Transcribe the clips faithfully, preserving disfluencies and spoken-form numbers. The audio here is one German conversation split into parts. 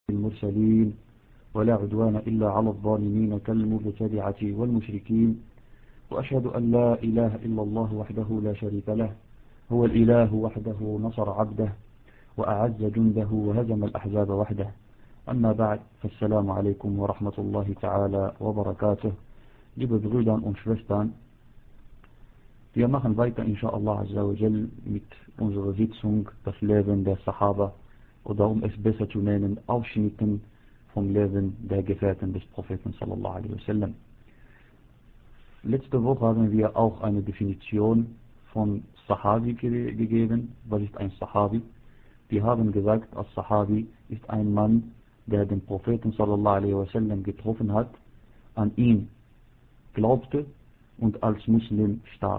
المرسلين ولا عدوان إلا على الظالمين كالمبتدعة والمشركين، وأشهد أن لا إله إلا الله وحده لا شريك له، هو الإله وحده نصر عبده وأعز جنده وهزم الأحزاب وحده. أما بعد، فالسلام عليكم ورحمة الله تعالى وبركاته. Liebe Brüder und Schwestern, wir machen weiter inshallah azza wa jal mit unserer Sitzung das Leben der Sahaba, oder um es besser zu nennen, Ausschnitten vom Leben der Gefährten des Propheten sallallahu alaihi wasallam. Letzte Woche haben wir auch eine Definition von Sahabi ge gegeben. Was ist ein Sahabi? Wir haben gesagt, als Sahabi ist ein Mann, der den Propheten sallallahu alaihi wasallam getroffen hat, an ihn glaubte und als Muslim starb.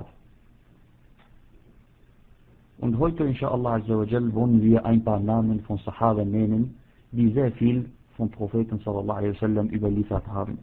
Und heute inshallah azza wa jal wollen wir ein paar Namen von Sahaba nennen, die sehr viel vom Propheten sallallahu alaihi wasallam überliefert haben.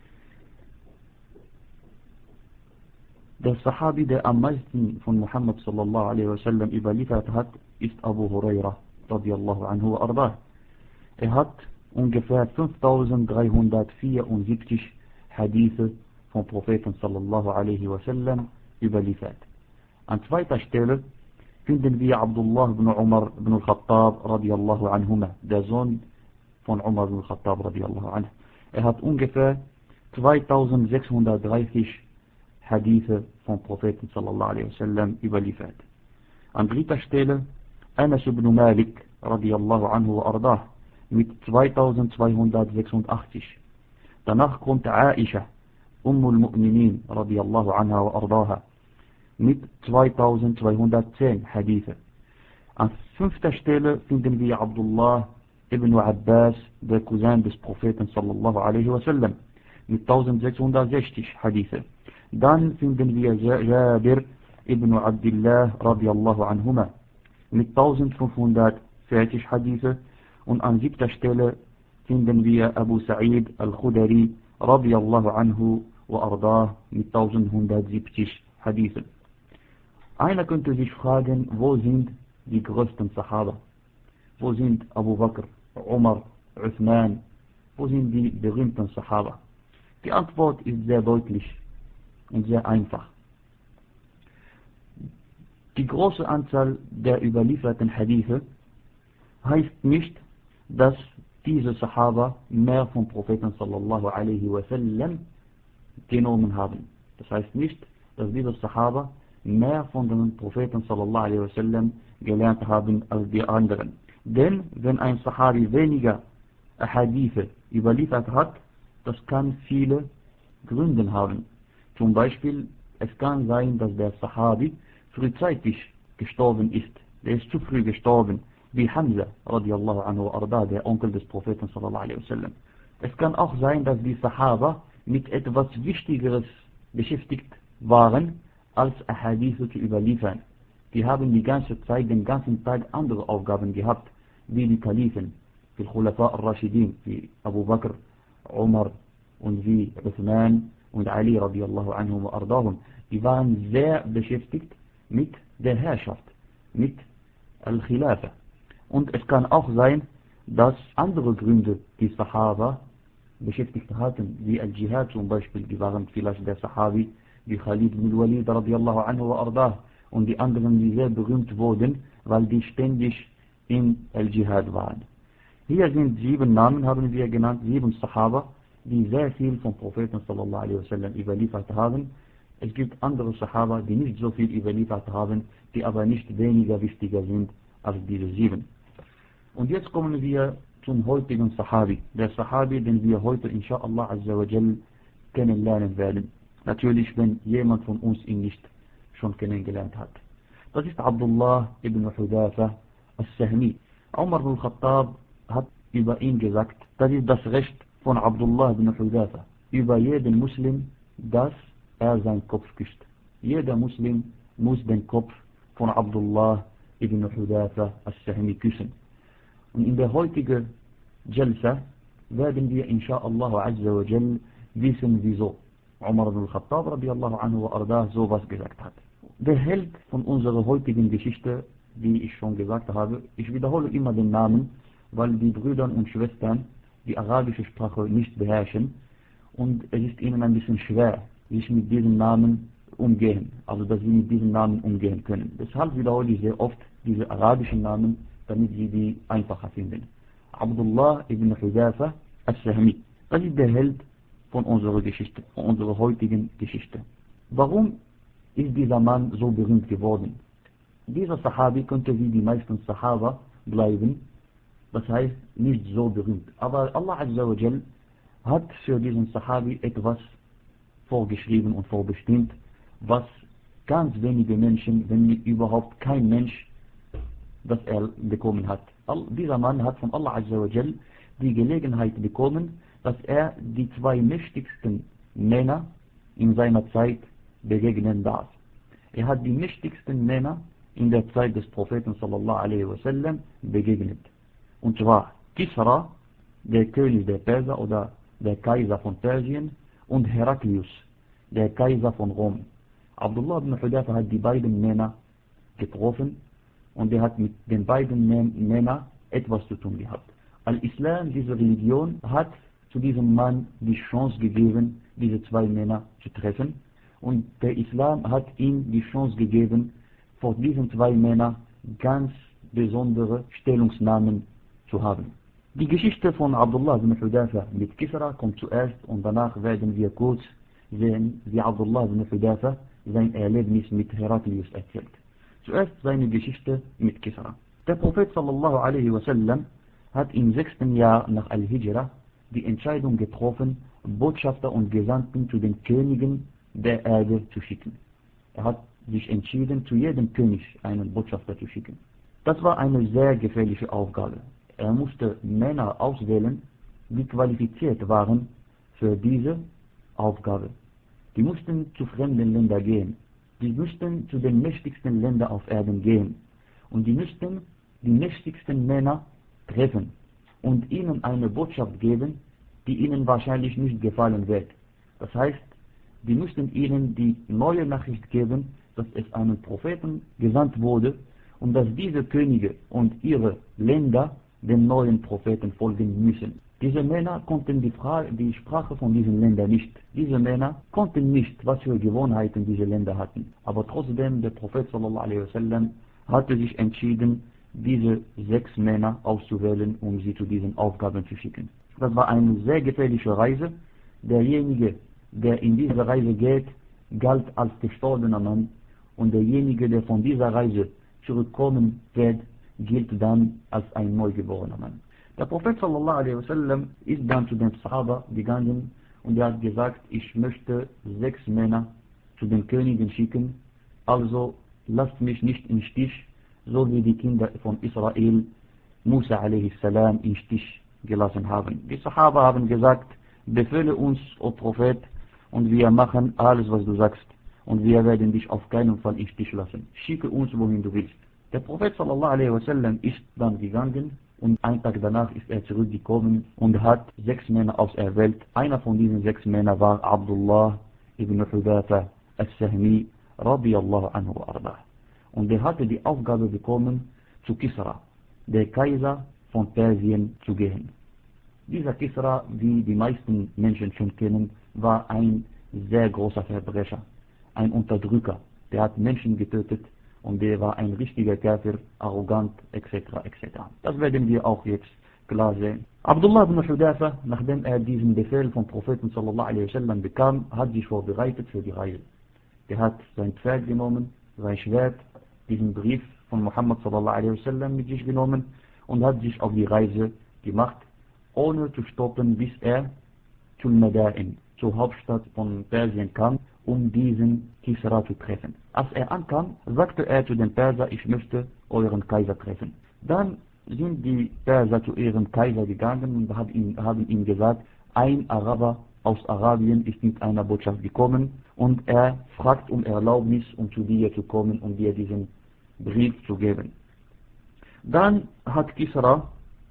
Der Sahabi, der am meisten von Muhammad sallallahu alaihi wasallam überliefert hat, ist Abu Huraira radiyallahu anhu wa ardah. Er hat ungefähr fünftausenddreihundertvierundsiebzig Hadithe vom Propheten sallallahu alaihi wasallam überliefert. An zweiter Stelle finden wir Abdullah ibn Umar ibn al-Khattab radiyallahu anhuma, der Sohn von Umar ibn al-Khattab radiyallahu anhu. Er hat ungefähr zweitausendsechshundertdreißig Hadithe vom Propheten sallallahu alaihi wasallam überliefert. An dritter Stelle Anas ibn Malik radiyallahu anhu wa ardah mit zweitausendzweihundertsechsundachtzig. Danach kommt Aisha Ummul Mu'minin radiyallahu anha wa ardaha mit zweitausendzweihundertzehn Hadithe. An fünfter Stelle finden wir Abdullah ibn Abbas, der Cousin des Propheten sallallahu alaihi wasallam, mit eintausendsechshundertsechzig Hadithe. Dann finden wir Jabir ibn Abdullah radiyallahu anhuma mit eintausendfünfhundertvierzig Hadithe. Und an siebter Stelle finden wir Abu Sa'id al-Khudari radiyallahu anhu wa ardah mit eintausendeinhundertsiebzig Hadithe. Einer könnte sich fragen, wo sind die größten Sahaba? Wo sind Abu Bakr, Umar, Uthman? Wo sind die berühmten Sahaba? Die Antwort ist sehr deutlich und sehr einfach. Die große Anzahl der überlieferten Hadithe heißt nicht, dass diese Sahaba mehr vom Propheten sallallahu alaihi wasallam genommen haben. Das heißt nicht, dass diese Sahaba mehr von dem Propheten sallallahu alaihi wasallam gelernt haben als die anderen. Denn wenn ein Sahabi weniger Hadithe überliefert hat, das kann viele Gründe haben. Zum Beispiel, es kann sein, dass der Sahabi frühzeitig gestorben ist. Der ist zu früh gestorben, wie Hamza radiyallahu anhu wa arda, der Onkel des Propheten sallallahu alaihi wasallam. Es kann auch sein, dass die Sahaba mit etwas Wichtigeres beschäftigt waren, als Ahadithe zu überliefern. Die haben die ganze Zeit, den ganzen Tag andere Aufgaben gehabt, wie die Kalifen, wie Khulafa al-Rashidin, wie Abu Bakr, Umar und wie Uthman und Ali radiyallahu anhum wa ardahum. Die waren sehr beschäftigt mit der Herrschaft, mit Al-Khilafa. Und es kann auch sein, dass andere Gründe die Sahaba beschäftigt hatten, wie Al-Jihad zum Beispiel, die waren vielleicht der Sahabi, wie Khalid ibn Walid radiyallahu anhu wa ardah und die anderen, die sehr berühmt wurden, weil die ständig in Al-Jihad waren. Hier sind sieben Namen, haben wir genannt, sieben Sahaba, die sehr viel vom Propheten sallallahu alaihi wasallam überliefert haben. Es gibt andere Sahaba, die nicht so viel überliefert haben, die aber nicht weniger wichtiger sind als diese sieben. Und jetzt kommen wir zum heutigen Sahabi. Der Sahabi, den wir heute inshallah azza wa jal kennenlernen werden. Natürlich, wenn jemand von uns ihn nicht schon kennengelernt hat. Das ist Abdullah ibn Hudhafa al-Sahmi. Umar ibn al-Khattab hat über ihn gesagt, das ist das Recht von Abdullah ibn Hudhafa über jeden Muslim, dass er seinen Kopf küsst. Jeder Muslim muss den Kopf von Abdullah ibn Hudhafa al-Sahmi küssen. Und in der heutigen Jalsa werden wir inshallah azza wa jal wissen, wieso Umar ibn al-Khattab radiyallahu anhu wa ardah sowas gesagt hat. Der Held von unserer heutigen Geschichte, wie ich schon gesagt habe, ich wiederhole immer den Namen, weil die Brüder und Schwestern die arabische Sprache nicht beherrschen und es ist ihnen ein bisschen schwer, sich mit diesem Namen umgehen, also dass sie mit diesem Namen umgehen können. Deshalb wiederhole ich sehr oft diese arabischen Namen, damit sie die einfacher finden. Abdullah ibn Hudhafa al-Sahmi. Das ist der Held von unserer Geschichte, von unserer heutigen Geschichte. Warum ist dieser Mann so berühmt geworden? Dieser Sahabi könnte wie die meisten Sahaba bleiben, das heißt nicht so berühmt. Aber Allah Azza wa Jal hat für diesen Sahabi etwas vorgeschrieben und vorbestimmt, was ganz wenige Menschen, wenn nicht überhaupt kein Mensch, das er bekommen hat. Dieser Mann hat von Allah Azza wa Jal die Gelegenheit bekommen, dass er die zwei mächtigsten Männer in seiner Zeit begegnen darf. Er hat die mächtigsten Männer in der Zeit des Propheten sallallahu alaihi wasallam begegnet. Und zwar Kisra, der König der Perser oder der Kaiser von Persien, und Heraklius, der Kaiser von Rom. Abdullah ibn Hudhafa hat die beiden Männer getroffen und er hat mit den beiden Männern etwas zu tun gehabt. Al-Islam, diese Religion, hat zu diesem Mann die Chance gegeben, diese zwei Männer zu treffen. Und der Islam hat ihm die Chance gegeben, vor diesen zwei Männern ganz besondere Stellungsnahmen zu haben. Die Geschichte von Abdullah ibn Hudhafa mit Kisra kommt zuerst und danach werden wir kurz sehen, wie Abdullah ibn Hudhafa sein Erlebnis mit Heraklius erzählt. Zuerst seine Geschichte mit Kisra. Der Prophet sallallahu alaihi wasallam hat im sechsten Jahr nach Al-Hijra die Entscheidung getroffen, Botschafter und Gesandten zu den Königen der Erde zu schicken. Er hat sich entschieden, zu jedem König einen Botschafter zu schicken. Das war eine sehr gefährliche Aufgabe. Er musste Männer auswählen, die qualifiziert waren für diese Aufgabe. Die mussten zu fremden Ländern gehen. Die mussten zu den mächtigsten Ländern auf Erden gehen. Und die mussten die mächtigsten Männer treffen und ihnen eine Botschaft geben, die ihnen wahrscheinlich nicht gefallen wird. Das heißt, die mussten ihnen die neue Nachricht geben, dass es einen Propheten gesandt wurde und dass diese Könige und ihre Länder den neuen Propheten folgen müssen. Diese Männer konnten die, Fra die Sprache von diesen Ländern nicht. Diese Männer konnten nicht, was für Gewohnheiten diese Länder hatten. Aber trotzdem, der Prophet sallallahu alaihi wasallam hatte sich entschieden, diese sechs Männer auszuwählen, um sie zu diesen Aufgaben zu schicken. Das war eine sehr gefährliche Reise. Derjenige, der in diese Reise geht, galt als gestorbener Mann, und derjenige, der von dieser Reise zurückkommen wird, gilt dann als ein neugeborener Mann. Der Prophet sallallahu alaihi wasallam ist dann zu den Sahaba gegangen und er hat gesagt, ich möchte sechs Männer zu den Königen schicken, also lasst mich nicht im Stich, so wie die Kinder von Israel Musa alaihi salam im Stich gelassen haben. Die Sahaba haben gesagt, befehle uns, o Prophet, und wir machen alles, was du sagst, und wir werden dich auf keinen Fall im Stich lassen. Schicke uns, wohin du willst. Der Prophet sallallahu alaihi wasallam ist dann gegangen und einen Tag danach ist er zurückgekommen und hat sechs Männer auserwählt. Einer von diesen sechs Männern war Abdullah ibn Hudhafa al-Sahmi radiyallahu anhu arda. Und er hatte die Aufgabe bekommen, zu Kisra, der Kaiser von Persien, zu gehen. Dieser Kisra, wie die meisten Menschen schon kennen, war ein sehr großer Verbrecher, ein Unterdrücker. Der hat Menschen getötet und der war ein richtiger Kafir, arrogant, et cetera et cetera. Das werden wir auch jetzt klar sehen. Abdullah ibn Hudhafa, nachdem er diesen Befehl vom Propheten sallallahu alaihi wasallam bekam, hat sich vorbereitet für die Reise. Er hat sein Pferd genommen, sein Schwert, diesen Brief von Muhammad sallallahu alaihi wasallam mit sich genommen und hat sich auf die Reise gemacht, ohne zu stoppen, bis er zum Madain, zur Hauptstadt von Persien kam, um diesen Kisra zu treffen. Als er ankam, sagte er zu den Perser, ich möchte euren Kaiser treffen. Dann sind die Perser zu ihrem Kaiser gegangen und haben ihm, haben ihm gesagt, ein Araber aus Arabien ist mit einer Botschaft gekommen und er fragt um Erlaubnis, um zu dir zu kommen, um dir diesen Brief zu geben. Dann hat Kisra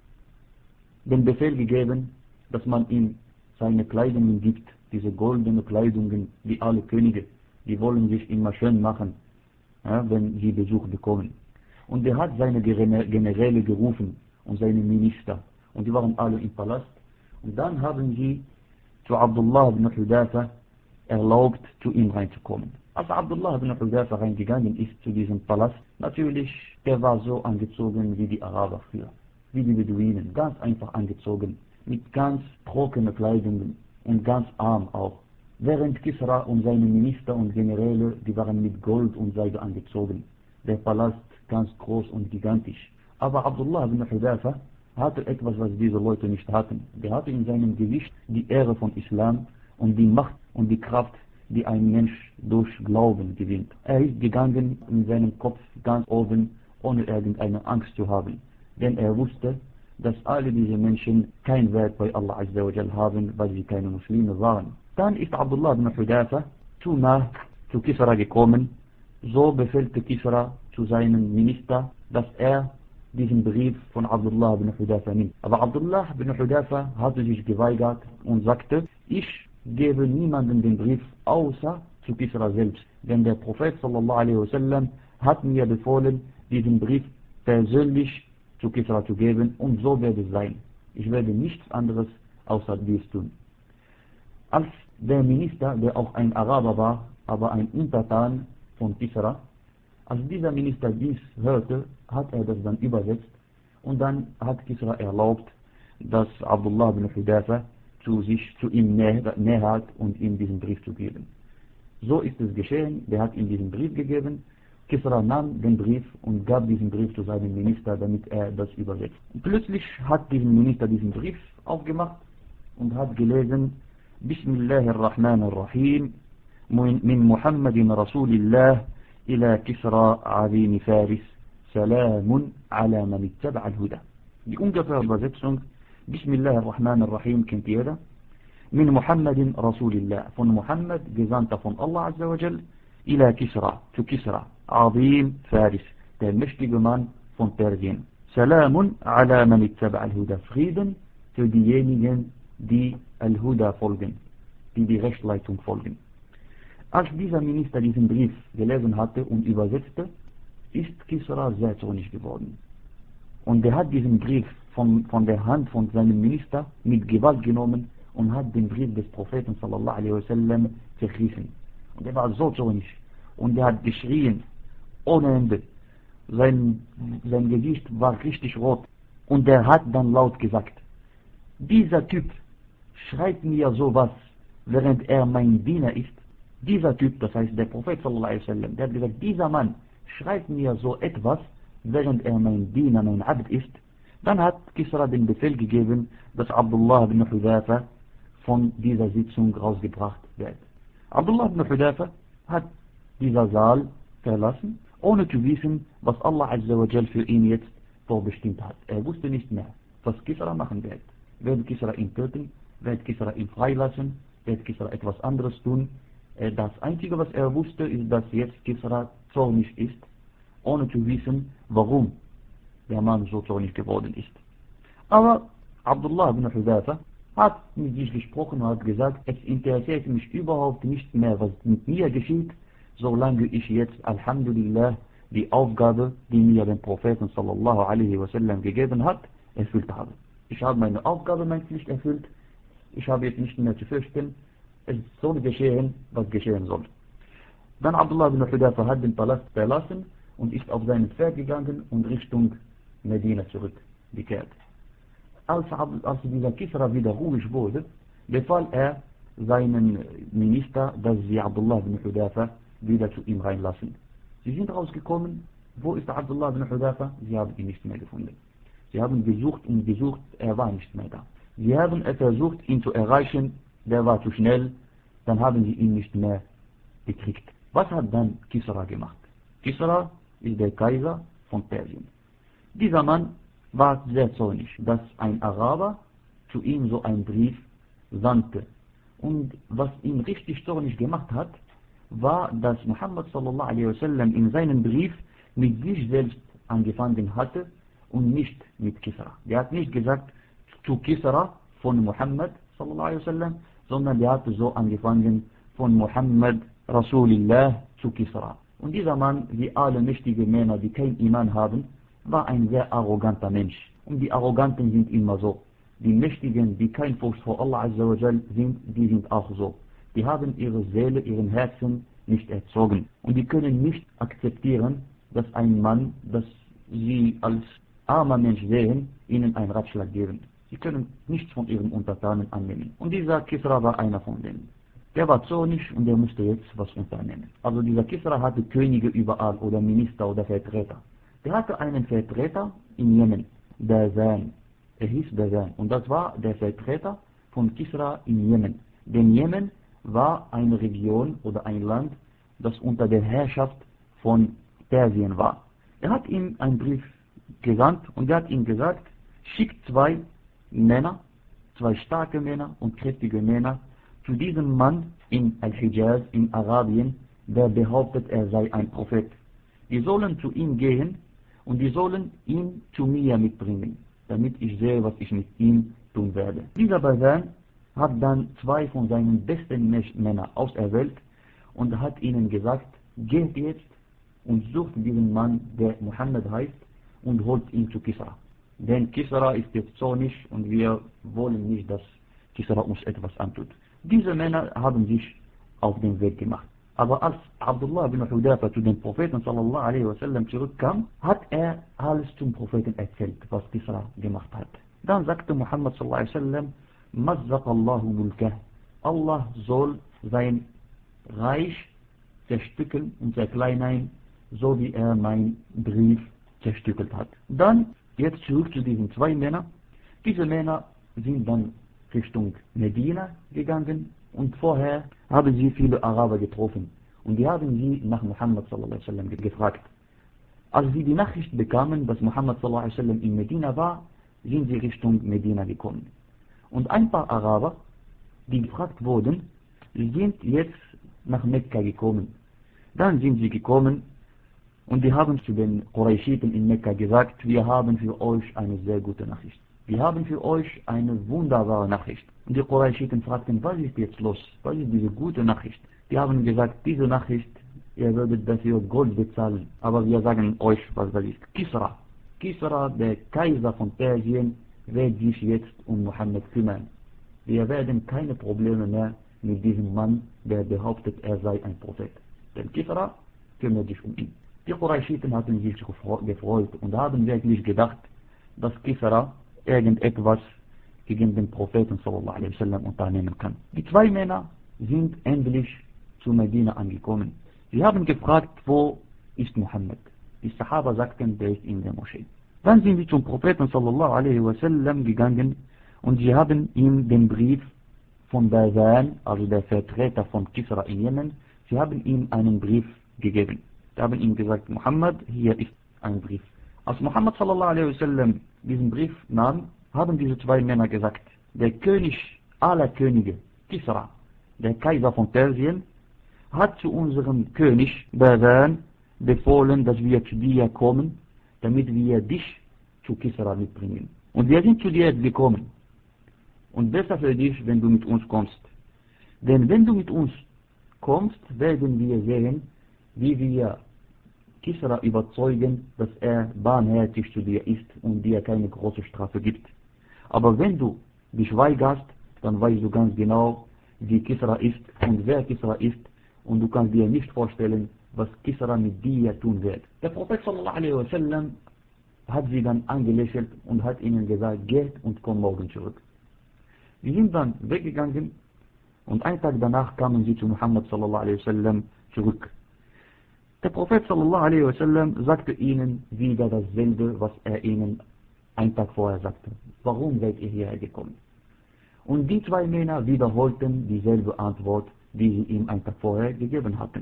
den Befehl gegeben, dass man ihm seine Kleidungen gibt, diese goldene Kleidungen, wie alle Könige, die wollen sich immer schön machen, ja, wenn sie Besuch bekommen. Und er hat seine Generäle gerufen und seine Minister. Und die waren alle im Palast. Und dann haben sie zu Abdullah ibn Hudafa erlaubt, zu ihm reinzukommen. Als Abdullah ibn Hudafa reingegangen ist zu diesem Palast, natürlich, der war so angezogen wie die Araber früher, wie die Beduinen, ganz einfach angezogen, mit ganz trockenen Kleidungen und ganz arm auch. Während Kisra und seine Minister und Generäle, die waren mit Gold und Seide angezogen. Der Palast ganz groß und gigantisch. Aber Abdullah ibn Hudafa hatte etwas, was diese Leute nicht hatten. Der hatte in seinem Gewicht die Ehre von Islam und die Macht und die Kraft, die ein Mensch durch Glauben gewinnt. Er ist gegangen in seinem Kopf ganz oben, ohne irgendeine Angst zu haben. Denn er wusste, dass alle diese Menschen kein Wert bei Allah Azza wa Jal haben, weil sie keine Muslime waren. Dann ist Abdullah ibn Hudafa zu nah zu Kisra gekommen. So befehlte Kisra zu seinem Minister, dass er diesen Brief von Abdullah ibn Hudafa nimmt. Aber Abdullah ibn Hudafa hatte sich geweigert und sagte, ich gebe niemandem den Brief außer zu Kisra selbst. Denn der Prophet sallallahu alaihi wasallam hat mir befohlen, diesen Brief persönlich zu Kisra zu geben, und so wird es sein. Ich werde nichts anderes außer dies tun. Als der Minister, der auch ein Araber war, aber ein Untertan von Kisra, als dieser Minister dies hörte, hat er das dann übersetzt, und dann hat Kisra erlaubt, dass Abdullah ibn Hudafa zu sich, zu ihm nähert und ihm diesen Brief zu geben. So ist es geschehen, der hat ihm diesen Brief gegeben. Kisra nahm den Brief und gab diesen Brief zu seinem Minister, damit er das übersetzt. Und plötzlich hat diesen Minister diesen Brief aufgemacht und hat gelesen, Bismillahirrahmanirrahim, min Muhammadin Rasulillah ila Kisra Azim Faris, Salamun ala man ittaba al-Huda. Die ungefähre Übersetzung, Bismillahirrahmanirrahim, kennt jeder. Min Muhammadin Rasulillah, von Muhammad, Gesandter von Allah Azza wa Jal, ila Kisra, zu Kisra, Azim Faris, der mächtige Mann von Persien. Salamun ala man ittaba al-Huda, Frieden für diejenigen, die al-Huda folgen, die die Rechtsleitung folgen. Als dieser Minister diesen Brief gelesen hatte und übersetzte, ist Kisra sehr zornig geworden. Und er hat diesen Brief von, von der Hand von seinem Minister mit Gewalt genommen und hat den Brief des Propheten sallallahu alaihi wasallam zerrissen. Und er war so zornig und er hat geschrien ohne Ende. Sein, sein Gesicht war richtig rot und er hat dann laut gesagt, dieser Typ schreibt mir sowas, während er mein Diener ist. Dieser Typ, das heißt der Prophet sallallahu alaihi wasallam, der hat gesagt, dieser Mann schreibt mir so etwas, während er mein Diener, mein Abd ist. Dann hat Kisra den Befehl gegeben, dass Abdullah ibn Hudafa von dieser Sitzung rausgebracht wird. Abdullah ibn Hudafa hat dieser Saal verlassen, ohne zu wissen, was Allah Azza wa Jal für ihn jetzt vorbestimmt hat. Er wusste nicht mehr, was Kisra machen wird. Wird Kisra ihn töten? Wird Kisra ihn freilassen? Wird Kisra etwas anderes tun? Das Einzige, was er wusste, ist, dass jetzt Kisra zornig ist, ohne zu wissen, warum der Mann so zornig geworden ist. Aber Abdullah ibn Hudafa hat mit sich gesprochen und hat gesagt, es interessiert mich überhaupt nicht mehr, was mit mir geschieht, solange ich jetzt, Alhamdulillah, die Aufgabe, die mir der Propheten sallallahu alaihi wasallam gegeben hat, erfüllt habe. Ich habe meine Aufgabe, meine Pflicht erfüllt, ich habe jetzt nicht mehr zu fürchten, es soll geschehen, was geschehen soll. Dann Abdullah ibn Hudafa hat den Palast verlassen und ist auf seinen Pferd gegangen und Richtung Medina zurückgekehrt. Als, als dieser Kisra wieder ruhig wurde, befahl er seinen Minister, dass sie Abdullah ibn Hudafa wieder zu ihm reinlassen. Sie sind rausgekommen, wo ist Abdullah ibn Hudafa? Sie haben ihn nicht mehr gefunden. Sie haben gesucht und gesucht, er war nicht mehr da. Sie haben versucht, ihn zu erreichen, der war zu schnell, dann haben sie ihn nicht mehr gekriegt. Was hat dann Kisra gemacht? Kisra ist der Kaiser von Persien. Dieser Mann war sehr zornig, dass ein Araber zu ihm so einen Brief sandte. Und was ihn richtig zornig gemacht hat, war, dass Muhammad sallallahu alaihi wasallam in seinem Brief mit sich selbst angefangen hatte und nicht mit Kisra. Der hat nicht gesagt zu Kisra von Muhammad sallallahu alaihi wasallam, sondern der hatte so angefangen von Muhammad Rasulillah zu Kisra. Und dieser Mann, wie alle mächtige Männer, die kein Iman haben, war ein sehr arroganter Mensch. Und die Arroganten sind immer so. Die Mächtigen, die kein Furcht vor Allah Azza wa Jal sind, die sind auch so. Die haben ihre Seele, ihren Herzen nicht erzogen. Und die können nicht akzeptieren, dass ein Mann, das sie als armer Mensch sehen, ihnen einen Ratschlag geben. Sie können nichts von ihren Untertanen annehmen. Und dieser Kisra war einer von denen. Der war zornig und der musste jetzt was unternehmen. Also dieser Kisra hatte Könige überall oder Minister oder Vertreter. Der hatte einen Vertreter in Jemen, Bazan. Er hieß Bazan. Und das war der Vertreter von Kisra in Jemen. Denn Jemen war eine Region oder ein Land, das unter der Herrschaft von Persien war. Er hat ihm einen Brief gesandt und er hat ihm gesagt, schickt zwei Männer, zwei starke Männer und kräftige Männer zu diesem Mann in Al-Hijaz, in Arabien, der behauptet, er sei ein Prophet. Die sollen zu ihm gehen und die sollen ihn zu mir mitbringen, damit ich sehe, was ich mit ihm tun werde. Dieser Bazan hat dann zwei von seinen besten Männern auserwählt und hat ihnen gesagt, geht jetzt und sucht diesen Mann, der Muhammad heißt, und holt ihn zu Kisra. Denn Kisra ist jetzt zornig und wir wollen nicht, dass Kisra uns etwas antut. Diese Männer haben sich auf den Weg gemacht. Aber als Abdullah bin Hudafa zu dem Propheten sallallahu alaihi wasallam zurückkam, hat er alles zum Propheten erzählt, was Kisra gemacht hat. Dann sagte Muhammad sallallahu alaihi wasallam, Mazzaqallahu mulkah. Allah soll sein Reich zerstückeln und zerkleinern, so wie er meinen Brief zerstückelt hat. Dann jetzt zurück zu diesen zwei Männern. Diese Männer sind dann Richtung Medina gegangen und vorher haben sie viele Araber getroffen und die haben sie nach Muhammad sallallahu alaihi wasallam gefragt. Als sie die Nachricht bekamen, dass Muhammad sallallahu alaihi wasallam in Medina war, sind sie Richtung Medina gekommen. Und ein paar Araber, die gefragt wurden, sind jetzt nach Mekka gekommen. Dann sind sie gekommen und die haben zu den Qurayshiten in Mekka gesagt, wir haben für euch eine sehr gute Nachricht. Wir haben für euch eine wunderbare Nachricht. Und die Qurayshiten fragten, was ist jetzt los? Was ist diese gute Nachricht? Die haben gesagt, diese Nachricht, ihr würdet dafür Gold bezahlen. Aber wir sagen euch, was das ist. Kisra. Kisra, der Kaiser von Persien, wird sich jetzt um Muhammad kümmern. Wir werden keine Probleme mehr mit diesem Mann, der behauptet, er sei ein Prophet. Denn Kisra kümmert sich um ihn. Die Qurayshiten hatten sich gefreut und haben wirklich gedacht, dass Kisra irgendetwas gegen den Propheten sallallahu alaihi wasallam unternehmen kann. Die zwei Männer sind endlich zu Medina angekommen. Sie haben gefragt, wo ist Muhammad? Die Sahaba sagten, der ist in der Moschee. Dann sind sie zum Propheten sallallahu alaihi wasallam gegangen und sie haben ihm den Brief von Bazan, also der Vertreter von Kisra in Jemen, sie haben ihm einen Brief gegeben. Sie haben ihm gesagt, Muhammad, hier ist ein Brief. Als Muhammad sallallahu alaihi wasallam diesen Brief nahm, haben diese zwei Männer gesagt, der König aller Könige, Kisra, der Kaiser von Persien, hat zu unserem König Bazan befohlen, dass wir zu dir kommen, damit wir dich zu Kisra mitbringen. Und wir sind zu dir gekommen. Und besser für dich, wenn du mit uns kommst. Denn wenn du mit uns kommst, werden wir sehen, wie wir Kisra überzeugen, dass er barmherzig zu dir ist und dir keine große Strafe gibt. Aber wenn du dich weigerst, dann weißt du ganz genau, wie Kisra ist und wer Kisra ist und du kannst dir nicht vorstellen, was Kisra mit dir tun wird. Der Prophet sallallahu alaihi wasallam hat sie dann angelächelt und hat ihnen gesagt, geht und komm morgen zurück. Sie sind dann weggegangen und einen Tag danach kamen sie zu Muhammad sallallahu alaihi wasallam zurück. Der Prophet sallallahu alaihi wasallam sagte ihnen wieder dasselbe, was er ihnen einen Tag vorher sagte. Warum seid ihr hierher gekommen? Und die zwei Männer wiederholten dieselbe Antwort, die sie ihm einen Tag vorher gegeben hatten.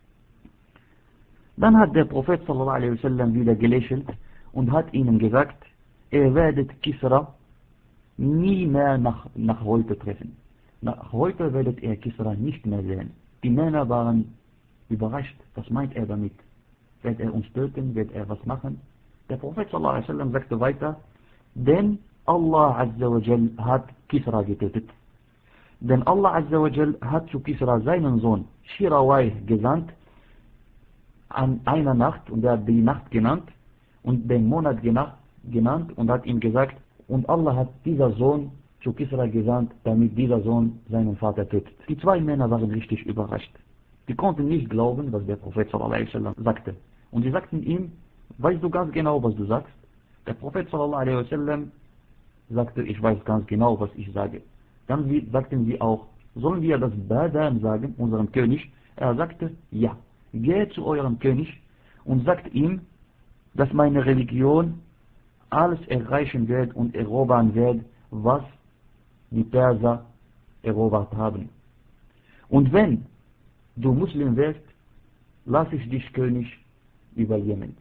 Dann hat der Prophet sallallahu alaihi wasallam wieder gelächelt und hat ihnen gesagt, ihr werdet Kisra nie mehr nach, nach heute treffen. Nach heute werdet ihr Kisra nicht mehr sehen. Die Männer waren überrascht. Was meint er damit? Wird er uns töten? Wird er was machen? Der Prophet sallallahu alaihi wasallam sagte weiter, denn Allah azza wa jal hat Kisra getötet. Denn Allah azza wa jal hat zu Kisra seinen Sohn Shirawai gesandt an einer Nacht, und er hat die Nacht genannt und den Monat genannt, genannt und hat ihm gesagt, und Allah hat dieser Sohn zu Kisra gesandt, damit dieser Sohn seinen Vater tötet. Die zwei Männer waren richtig überrascht. Die konnten nicht glauben, was der Prophet sallallahu alaihi wasallam sagte. Und sie sagten ihm, weißt du ganz genau, was du sagst? Der Prophet sallallahu alaihi wasallam sagte, ich weiß ganz genau, was ich sage. Dann sagten sie auch, sollen wir das Badan sagen, unserem König? Er sagte, ja, geht zu eurem König und sagt ihm, dass meine Religion alles erreichen wird und erobern wird, was die Perser erobert haben. Und wenn du Muslim wirst, lass ich dich König über Jemen.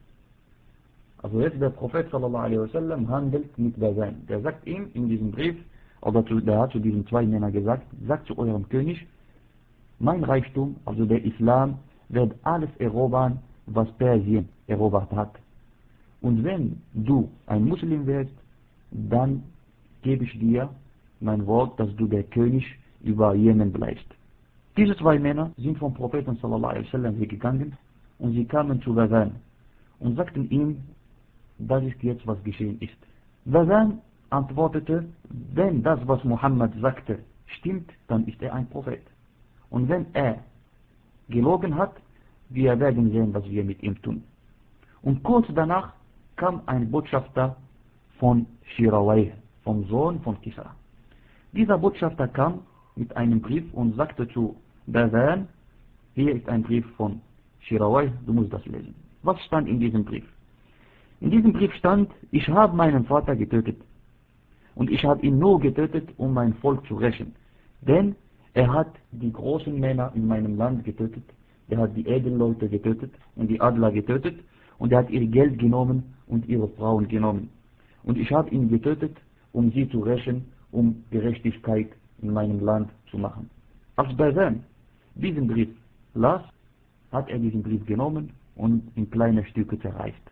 Also jetzt der Prophet sallallahu alaihi wasallam handelt mit Badan. Der sagt ihm in diesem Brief, oder zu, der hat zu diesen zwei Männern gesagt, sagt zu eurem König, mein Reichtum, also der Islam, wird alles erobern, was Persien erobert hat. Und wenn du ein Muslim wirst, dann gebe ich dir mein Wort, dass du der König über Jemen bleibst. Diese zwei Männer sind vom Propheten sallallahu alaihi wasallam gegangen und sie kamen zu Badan und sagten ihm, das ist jetzt, was geschehen ist. Badan antwortete, wenn das, was Muhammad sagte, stimmt, dann ist er ein Prophet. Und wenn er gelogen hat, wir werden sehen, was wir mit ihm tun. Und kurz danach kam ein Botschafter von Shirawayh, vom Sohn von Kisra. Dieser Botschafter kam mit einem Brief und sagte zu Badan, hier ist ein Brief von Shirawayh, du musst das lesen. Was stand in diesem Brief? In diesem Brief stand, ich habe meinen Vater getötet. Und ich habe ihn nur getötet, um mein Volk zu rächen. Denn er hat die großen Männer in meinem Land getötet, er hat die Edelleute getötet und die Adler getötet und er hat ihr Geld genommen und ihre Frauen genommen. Und ich habe ihn getötet, um sie zu rächen, um Gerechtigkeit in meinem Land zu machen. Als Badan diesen Brief las, hat er diesen Brief genommen und in kleine Stücke zerreißt.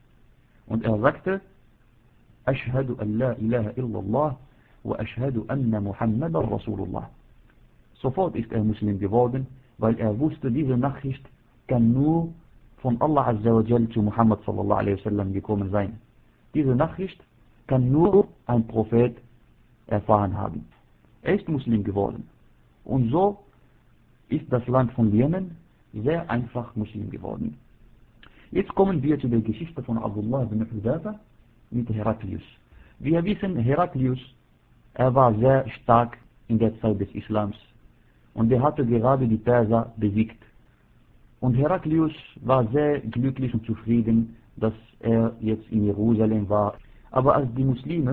Und er sagte, Ashhadu an la ilaha illallah wa ashhadu anna Muhammadan Rasulullah. Sofort ist er Muslim geworden, weil er wusste, diese Nachricht kann nur von Allah Azza wa Jal zu Muhammad sallallahu alaihi wasallam gekommen sein. Diese Nachricht kann nur ein Prophet erfahren haben. Er ist Muslim geworden. Und so ist das Land von Jemen sehr einfach Muslim geworden. Jetzt kommen wir zu der Geschichte von Abdullah ibn Hudafa mit Heraklius. Wir wissen, Heraklius, er war sehr stark in der Zeit des Islams und er hatte gerade die Perser besiegt. Und Heraklius war sehr glücklich und zufrieden, dass er jetzt in Jerusalem war. Aber als die Muslime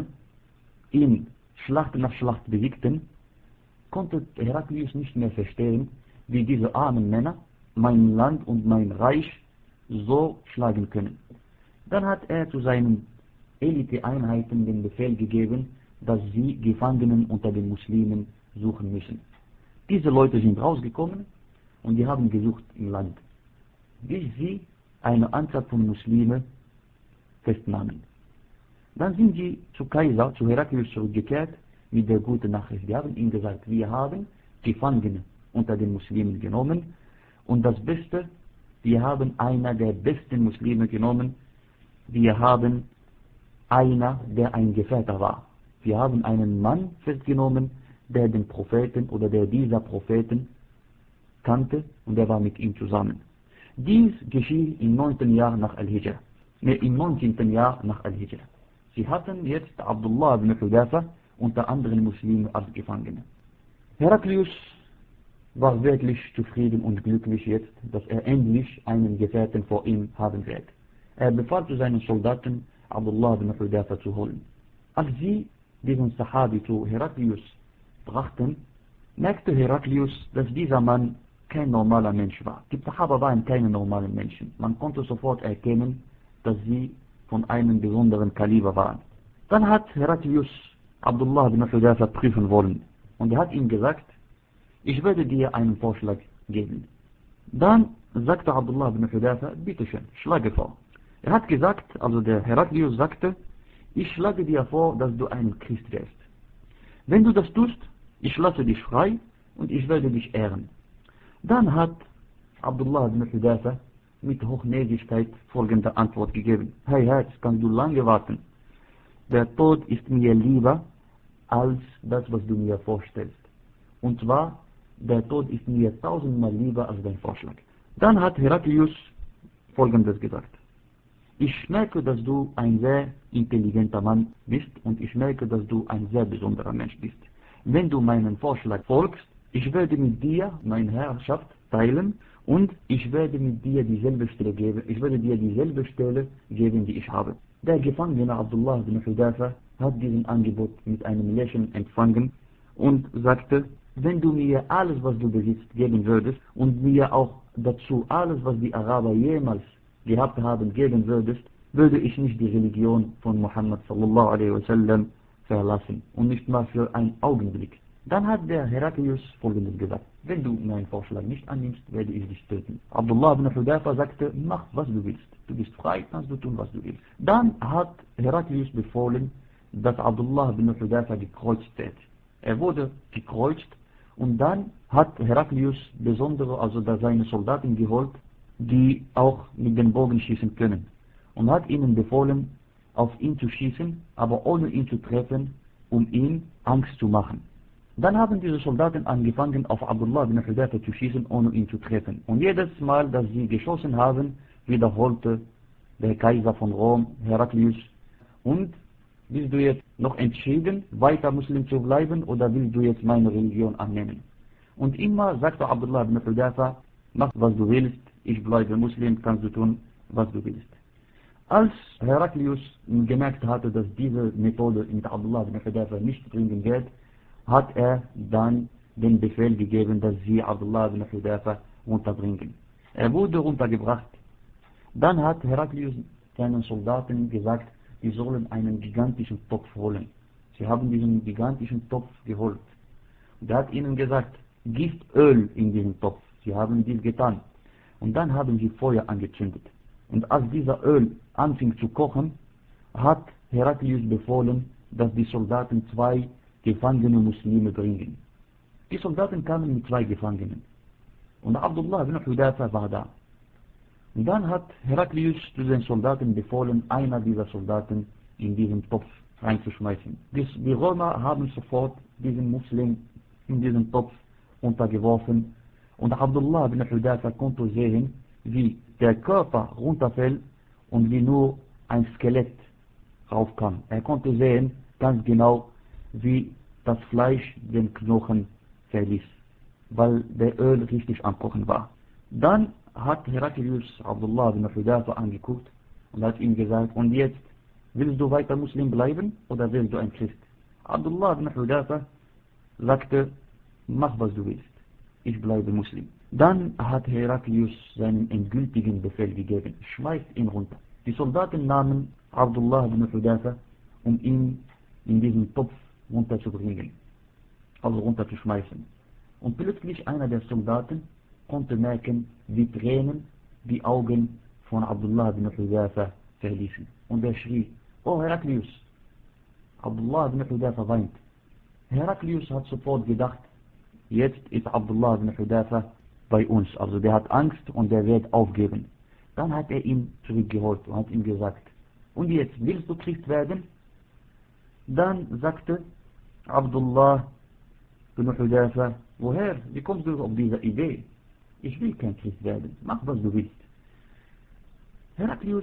ihn Schlacht nach Schlacht besiegten, konnte Heraklius nicht mehr verstehen, wie diese armen Männer mein Land und mein Reich so schlagen können. Dann hat er zu seinen Elite-Einheiten den Befehl gegeben, dass sie Gefangenen unter den Muslimen suchen müssen. Diese Leute sind rausgekommen und die haben gesucht im Land, bis sie eine Anzahl von Muslimen festnahmen. Dann sind sie zu Kaiser, zu Heraklius zurückgekehrt mit der guten Nachricht. Die haben ihm gesagt, wir haben Gefangene unter den Muslimen genommen und das Beste, wir haben einer der besten Muslime genommen, wir haben einer, der ein Gefährter war. Wir haben einen Mann festgenommen, der den Propheten oder der dieser Propheten kannte und der war mit ihm zusammen. Dies geschah im neunten Jahr nach Al-Hijr, ne, im neunzehnten Jahr nach Al-Hijr. Sie hatten jetzt Abdullah ibn Hudafa unter anderen Muslimen als Gefangene. Heraklius war wirklich zufrieden und glücklich jetzt, dass er endlich einen Gefährten vor ihm haben wird. Er befahl zu seinen Soldaten, Abdullah ibn Hudafa zu holen. Als sie diesen Sahabi zu Heraklius brachten, merkte Heraklius, dass dieser Mann kein normaler Mensch war. Die Sahaba waren keine normalen Menschen. Man konnte sofort erkennen, dass sie von einem besonderen Kaliber waren. Dann hat Heraklius Abdullah ibn Hudafa prüfen wollen und er hat ihm gesagt, ich werde dir einen Vorschlag geben. Dann sagte Abdullah ibn Hudafa, bitteschön, schlage vor. Er hat gesagt, also der Heraklius sagte, ich schlage dir vor, dass du ein Christ wirst. Wenn du das tust, ich lasse dich frei und ich werde dich ehren. Dann hat Abdullah ibn Hudafa mit Hochnäsigkeit folgende Antwort gegeben. Hey Herz, kannst du lange warten? der Tod ist mir lieber als das, was du mir vorstellst. Und zwar, der Tod ist mir tausendmal lieber als dein Vorschlag. Dann hat Heraklius Folgendes gesagt. Ich merke, dass du ein sehr intelligenter Mann bist und ich merke, dass du ein sehr besonderer Mensch bist. Wenn du meinen Vorschlag folgst, ich werde mit dir meine Herrschaft teilen und ich werde mit dir dieselbe Stelle geben, ich werde dir dieselbe Stelle geben, die ich habe. Der Gefangene Abdullah bin Hudafa hat diesen Angebot mit einem Lächeln empfangen und sagte, wenn du mir alles, was du besitzt, geben würdest und mir auch dazu alles, was die Araber jemals gehabt haben, geben würdest, würde ich nicht die Religion von Muhammad sallallahu alaihi wasallam verlassen und nicht mal für einen Augenblick. Dann hat der Heraklius Folgendes gesagt, wenn du meinen Vorschlag nicht annimmst, werde ich dich töten. Abdullah ibn Hudafa sagte, mach was du willst, du bist frei, kannst du tun was du willst. Dann hat Heraklius befohlen, dass Abdullah ibn Hudafa gekreuzt wird. Er wurde gekreuzt und dann hat Heraklius besondere, also da seine Soldaten geholt, die auch mit dem Bogen schießen können. Und hat ihnen befohlen, auf ihn zu schießen, aber ohne ihn zu treffen, um ihm Angst zu machen. Dann haben diese Soldaten angefangen, auf Abdullah ibn Hudafa zu schießen, ohne ihn zu treffen. Und jedes Mal, dass sie geschossen haben, wiederholte der Kaiser von Rom, Heraklius, und bist du jetzt noch entschieden, weiter Muslim zu bleiben, oder willst du jetzt meine Religion annehmen? Und immer sagte Abdullah ibn Hudafa, mach was du willst, ich bleibe Muslim, kannst du tun, was du willst. Als Heraklius gemerkt hatte, dass diese Methode mit Abdullah ibn Hudafa nicht bringen wird, hat er dann den Befehl gegeben, dass sie Abdullah ibn Hudafa runterbringen. Er wurde runtergebracht. Dann hat Heraklius seinen Soldaten gesagt, die sollen einen gigantischen Topf holen. Sie haben diesen gigantischen Topf geholt. Und er hat ihnen gesagt, gibt Öl in diesen Topf. Sie haben dies getan. Und dann haben sie Feuer angezündet. Und als dieser Öl anfing zu kochen, hat Heraklius befohlen, dass die Soldaten zwei gefangene Muslime bringen. Die Soldaten kamen mit zwei Gefangenen. Und Abdullah ibn Hudafa war da. Und dann hat Heraklius zu den Soldaten befohlen, einer dieser Soldaten in diesen Topf reinzuschmeißen. Die Römer haben sofort diesen Muslim in diesen Topf untergeworfen. Und Abdullah ibn Hudafa konnte sehen, wie der Körper runterfällt und wie nur ein Skelett raufkam. Er konnte sehen, ganz genau, wie das Fleisch den Knochen verließ, weil der Öl richtig am Kochen war. Dann hat Heraklius Abdullah ibn Hudafa angeguckt und hat ihm gesagt, und jetzt, willst du weiter Muslim bleiben oder willst du ein Christ? Abdullah ibn Hudafa sagte, mach was du willst, ich bleibe Muslim. Dann hat Heraklius seinen endgültigen Befehl gegeben, schmeißt ihn runter. Die Soldaten nahmen Abdullah ibn Hudafa, um ihn in diesen Topf runterzubringen, also runterzuschmeißen. Und plötzlich einer der Soldaten konnte merken, wie Tränen die Augen von Abdullah ibn Hudafa verließen. Und er schrie, oh Heraklius! Abdullah ibn Hudafa weint. Heraklius hat sofort gedacht, jetzt ist Abdullah ibn Hudafa bei uns, also der hat Angst und der wird aufgeben. Dann hat er ihn zurückgeholt und hat ihm gesagt, und jetzt willst du Christ werden? Dann sagte Abdullah ibn Hudafa, woher, wie kommst du auf diese Idee? Ich will kein Christ werden, mach was du willst. Heraklius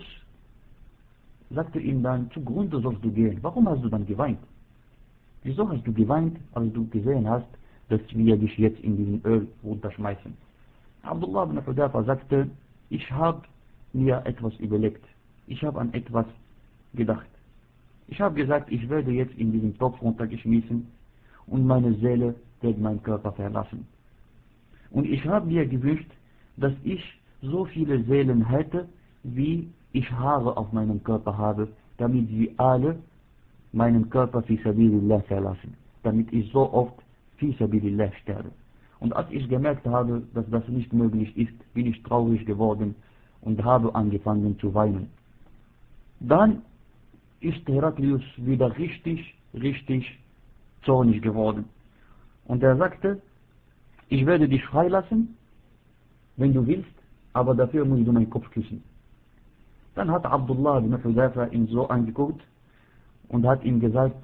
sagte ihm dann, zugrunde sollst du gehen, warum hast du dann geweint? Wieso hast du geweint, als du gesehen hast, dass wir dich jetzt in diesen Öl runterschmeißen? Abdullah ibn Hudafa sagte, ich habe mir etwas überlegt, ich habe an etwas gedacht. Ich habe gesagt, ich werde jetzt in diesen Topf runtergeschmissen und meine Seele wird meinen Körper verlassen. Und ich habe mir gewünscht, dass ich so viele Seelen hätte, wie ich Haare auf meinem Körper habe, damit sie alle meinen Körper fi sabilillah verlassen, damit ich so oft fi sabilillah sterbe. Und als ich gemerkt habe, dass das nicht möglich ist, bin ich traurig geworden und habe angefangen zu weinen. Dann ist Heraklius wieder richtig, richtig zornig geworden. Und er sagte, ich werde dich freilassen, wenn du willst, aber dafür musst du meinen Kopf küssen. Dann hat Abdullah ibn Hudafa ihn so angeguckt und hat ihm gesagt,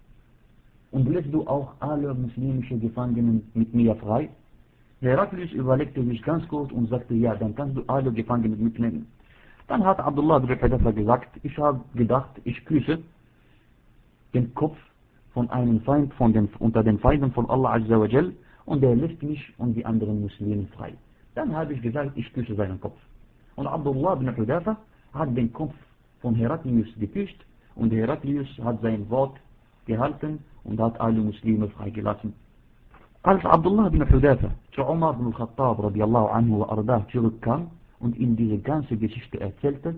und lässt du auch alle muslimische Gefangenen mit mir frei? Heraklius überlegte sich ganz kurz und sagte, ja, dann kannst du alle Gefangenen mitnehmen. Dann hat Abdullah bin Hudhafa gesagt, ich habe gedacht, ich küsse den Kopf von einem Feind von den, unter den Feinden von Allah Azza wa Jal und er lässt mich und die anderen Muslimen frei. Dann habe ich gesagt, ich küsse seinen Kopf. Und Abdullah bin Hudhafa hat den Kopf von Heraklius geküsst und Heraklius hat sein Wort gehalten und hat alle Muslime freigelassen. Als Abdullah bin Hudhafa zu Umar bin al-Khattab radiallahu anhu wa ardah zurückkam und ihm diese ganze Geschichte erzählte,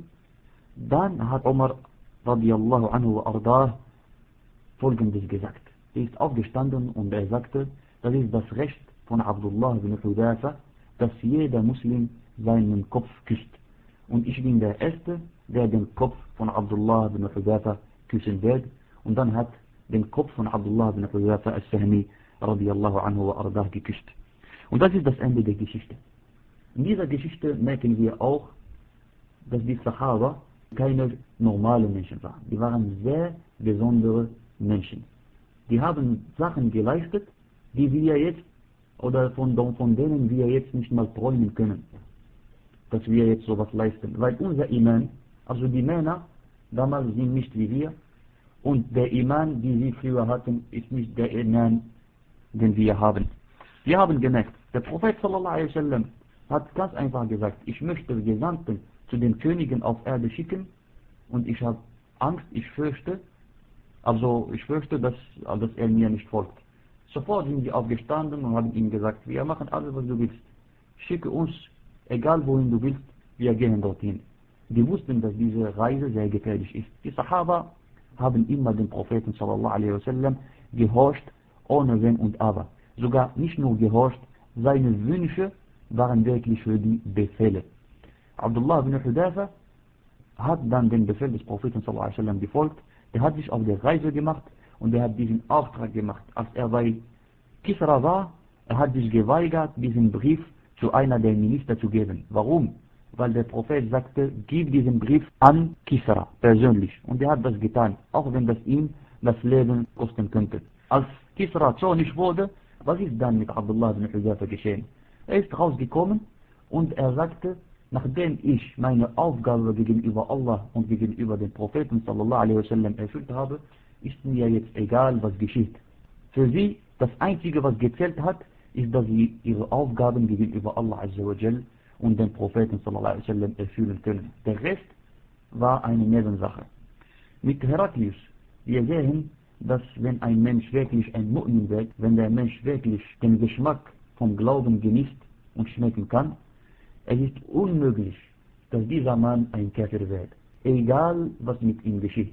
dann hat Umar radiallahu anhu wa ardah Folgendes gesagt. Er ist aufgestanden und er sagte, das ist das Recht von Abdullah bin Hudhafa, dass jeder Muslim seinen Kopf küsst. Und ich bin der Erste, der den Kopf von Abdullah bin Hudhafa küssen wird. Und dann hat den Kopf von Abdullah bin Hudhafa al-Sahmi radiallahu anhu wa ardah geküsst. Und das ist das Ende der Geschichte. In dieser Geschichte merken wir auch, dass die Sahaba keine normalen Menschen waren. Die waren sehr besondere Menschen. Die haben Sachen geleistet, die wir jetzt, oder von, von denen wir jetzt nicht mal träumen können, dass wir jetzt sowas leisten. Weil unser Iman, also die Männer damals sind nicht wie wir, und der Iman, den sie früher hatten, ist nicht der Iman, den wir haben. Wir haben gemerkt, der Prophet sallallahu alaihi wasallam hat ganz einfach gesagt, ich möchte Gesandten zu den Königen auf Erde schicken und ich habe Angst, ich fürchte, also ich fürchte, dass, dass er mir nicht folgt. Sofort sind sie aufgestanden und haben ihm gesagt, wir machen alles, was du willst. Schicke uns, egal wohin du willst, wir gehen dorthin. Die wussten, dass diese Reise sehr gefährlich ist. Die Sahaba haben immer den Propheten sallallahu alaihi wasallam gehorcht, ohne Wenn und Aber. Sogar nicht nur gehorcht, seine Wünsche waren wirklich für die Befehle. Abdullah bin Hudhafa hat dann den Befehl des Propheten sallallahu alaihi wasallam gefolgt. Er hat sich auf der Reise gemacht und er hat diesen Auftrag gemacht. Als er bei Kisra war, er hat sich geweigert, diesen Brief zu einer der Minister zu geben. Warum? Weil der Prophet sagte, gib diesen Brief an Kisra persönlich. Und er hat das getan, auch wenn das ihm das Leben kosten könnte. Als Kisra zornig wurde, was ist dann mit Abdullah bin Hudhafa geschehen? Er ist rausgekommen und er sagte, nachdem ich meine Aufgabe gegenüber Allah und gegenüber den Propheten sallallahu alaihi wasallam erfüllt habe, ist mir jetzt egal, was geschieht. Für sie, das Einzige, was gezählt hat, ist, dass sie ihre Aufgaben gegenüber Allah azza wa jal und den Propheten sallallahu alaihi wasallam erfüllen können. Der Rest war eine Nebensache. Mit Heraklius, wir sehen, dass wenn ein Mensch wirklich ein Mu'min wird, wenn der Mensch wirklich den Geschmack vom Glauben genießt und schmecken kann, es ist unmöglich, dass dieser Mann ein Käfer wird, egal was mit ihm geschieht.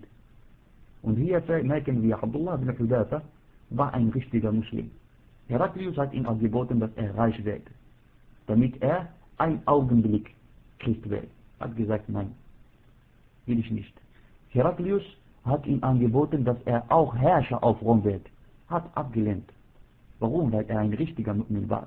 Und hier merken wir, Abdullah bin Hudhafa war ein richtiger Muslim. Heraklius hat ihm angeboten, dass er reich wird, damit er ein Augenblick Christ wird. Er hat gesagt, nein, will ich nicht. Heraklius hat ihm angeboten, dass er auch Herrscher auf Rom wird. Hat abgelehnt. Warum? Weil er ein richtiger Mu'min war.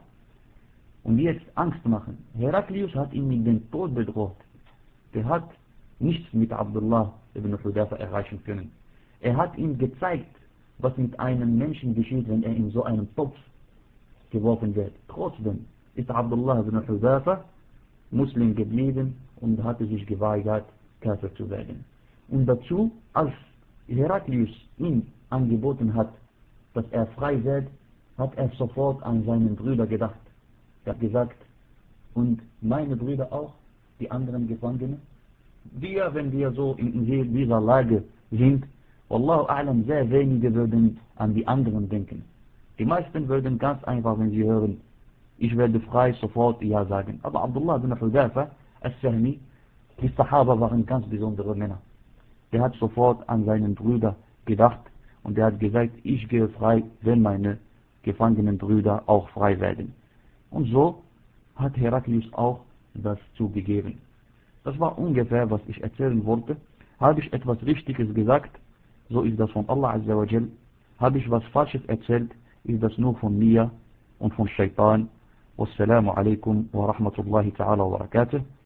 Und jetzt Angst machen. Heraklius hat ihn mit dem Tod bedroht. Der hat nichts mit Abdullah ibn Hudhafa erreichen können. Er hat ihm gezeigt, was mit einem Menschen geschieht, wenn er in so einem Topf geworfen wird. Trotzdem ist Abdullah ibn Hudhafa Muslim geblieben und hatte sich geweigert, Kafir zu werden. Und dazu, als Heraklius ihm angeboten hat, dass er frei wird, hat er sofort an seinen Brüder gedacht. Er hat gesagt, und meine Brüder auch, die anderen Gefangenen? Wir, wenn wir so in dieser Lage sind, Wallahu a'lam, sehr wenige würden an die anderen denken. Die meisten würden ganz einfach, wenn sie hören, ich werde frei, sofort ja sagen. Aber Abdullah bin Hudhafa al-Sahmi, die Sahaba waren ganz besondere Männer. Der hat sofort an seinen Brüder gedacht und er hat gesagt, ich gehe frei, wenn meine gefangenen Brüder auch frei werden. Und so hat Heraklius auch das zugegeben. Das war ungefähr, was ich erzählen wollte. Habe ich etwas Richtiges gesagt, so ist das von Allah azza wa jal. Habe ich was Falsches erzählt, ist das nur von mir und von Shaitan. Wassalamu alaikum wa rahmatullahi ta'ala wa barakatuh.